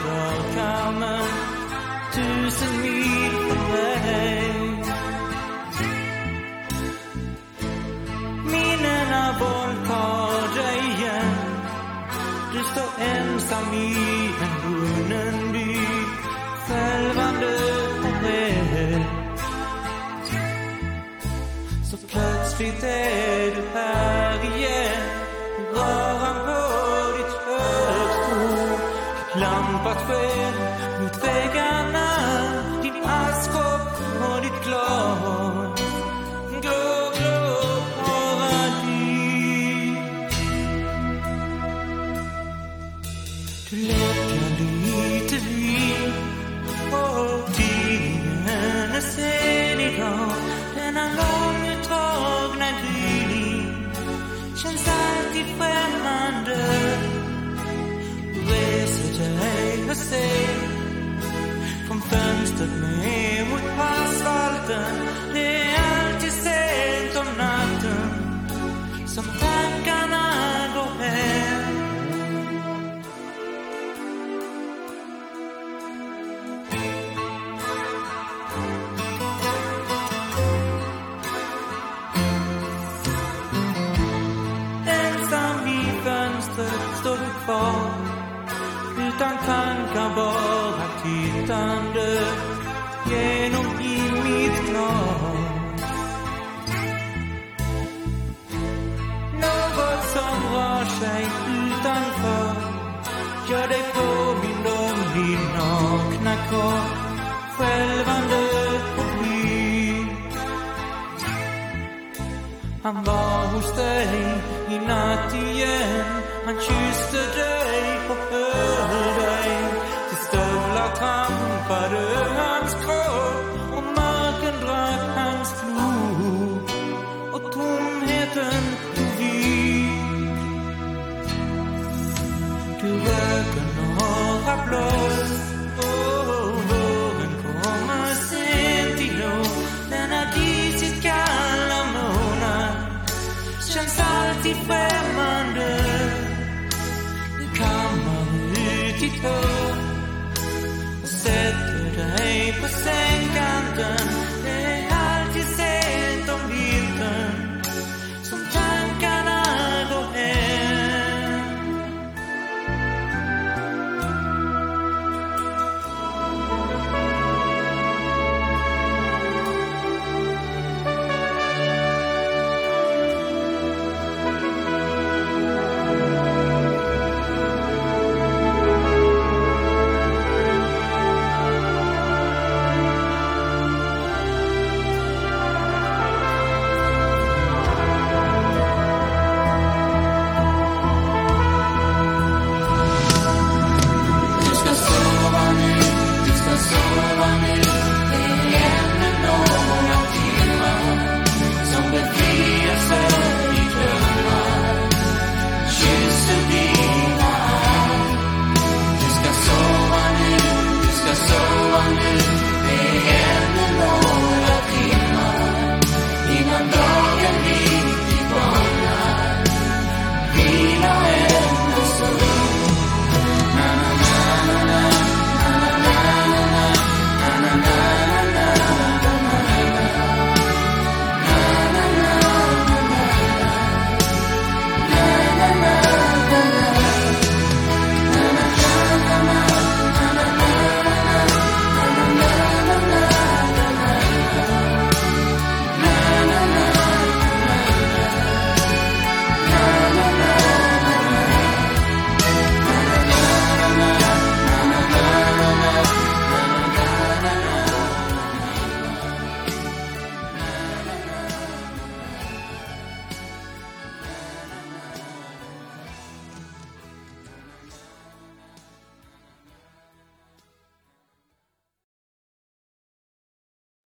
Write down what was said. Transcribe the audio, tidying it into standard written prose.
drar kammen 1000 mil från mig. Minnena våldtar dig igen. Du står ensam i en brunnen by, skälvande och rädd. Så plötsligt är du här igen. Röran på ditt högstro, klampat sken mot väggarna, din askkopp och ditt glas. Grå, grå paradis. Du läcker lite vin och tidningen är sen idag. Denna långutdragna gryning känns alltid främmande. Reser dig och ser från fönstret ner mot asfalten. Det är alltid sent om natten som tankarna går hem. Ensam i fönstret står du kvar, utan tankar bara tittande genom i mitt glas. Något som rör sig utanför gör dig påmind om din nakna kropp, skälvande och blyg. Han var hos dig i natt igen. Han kysste dig och höll dig till stövlar trampade hans kropp och marken drack hans blod och tomheten tog vid. Du röker några blås och våren kommer sent i år. Denna disigt kalla månad känns alltid främmande. Du kammar ut ditt hår och sätter dig på sängkanten. Det är alltid sent om vintern som tankarna går hem. Sova nu,